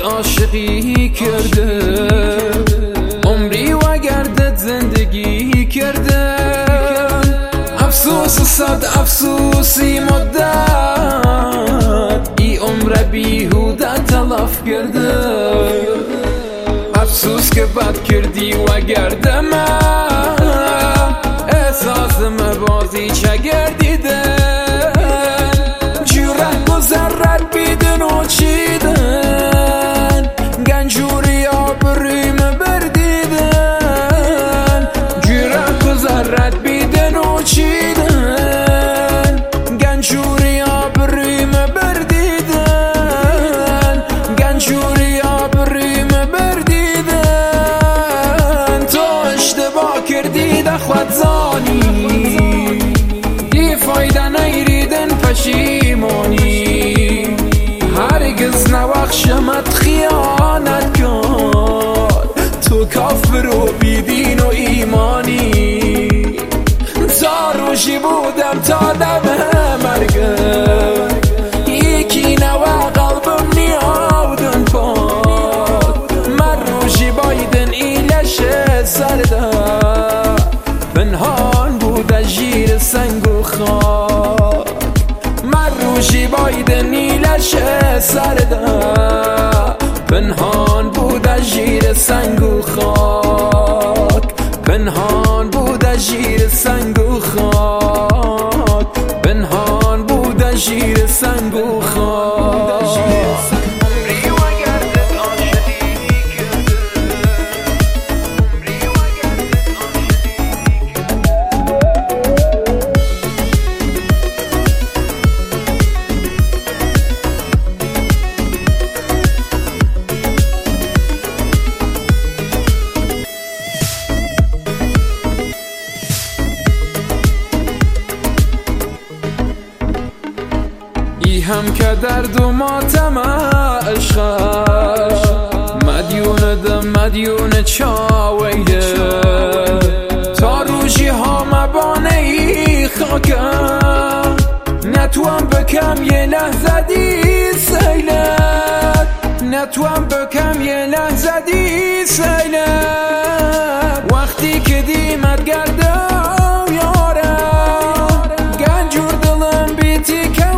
عاشقی کرده، عمری و گردت زندگی کرده، افسوس صد افسوسی مدت ای عمر بیهوده تلف کرده، افسوس که بد کردی و گردم احساسم بازی چگردیده، جوره گذرد بیدن و چیدن گنجوری آبریم بردیدن، جوره گذرد بیدن و چیدن گنجوری آبریم بردیدن، گنجوری آبریم بردیدن، تو اشتباه کردی ده خود زانی دی فایده نیریدن پشیمانی، هرگز نبخشمت خیانت کن، تو کافر و بیدین و ایمانی، تا روشی بودم تا دم مرگم یکی نوا قلبم نیاودن پاک، من روشی بایدن ایلش سرده پنهان بوده جیر سنگ و خاک، من روشی بایدن ایلش سرده پنهان بوده جیر سنگ و خاک، پنهان بوده جیر سنگ و خاک، پنهان بوده جیر سنگ و خاک. هم که درد و ماتم عشقش مدیون دم مدیون چاویه، تا روشی ها مبانه ای خاکم نتوان بکم یه لحظه دی سیلت، نتوان بکم یه لحظه دی سیلت، وقتی که دیمت گردم یارم گنجور دلم بیتی که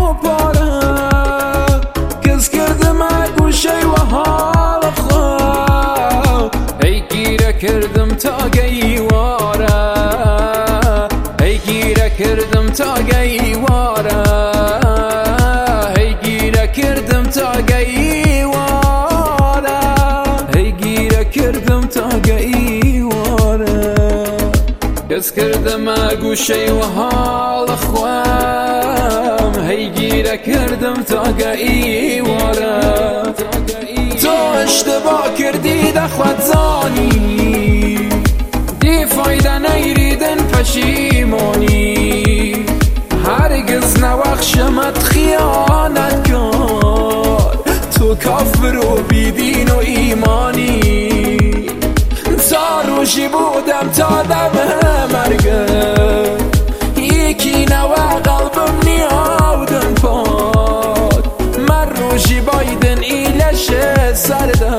کردم تا گیواره، ای گیره کردم تا گیواره، ای گیره کردم تا گیواره، ای گیره کردم تا گیواره، کس کردم گوشه و حال خوام، ای گیره کردم تا گیواره، تو اشتباه کردی ده خود زانی دی فایده نیریدن پشیمانی، هرگز نبخشمت خیانت کن، تو کافر و بیدین و ایمانی، تا روشی بودم تا دم مرگم یکی نوا قلبم نیاودن پاک، من روشی بایدن ایلش سرده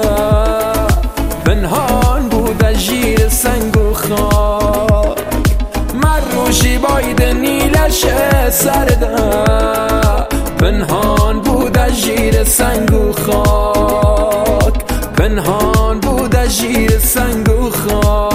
پنهان بوده جیر سنگ و خاک، من روشی بایدن ایلش سرده پنهان بوده جیر سنگ و خاک، پنهان بوده جیر سنگ و خاک.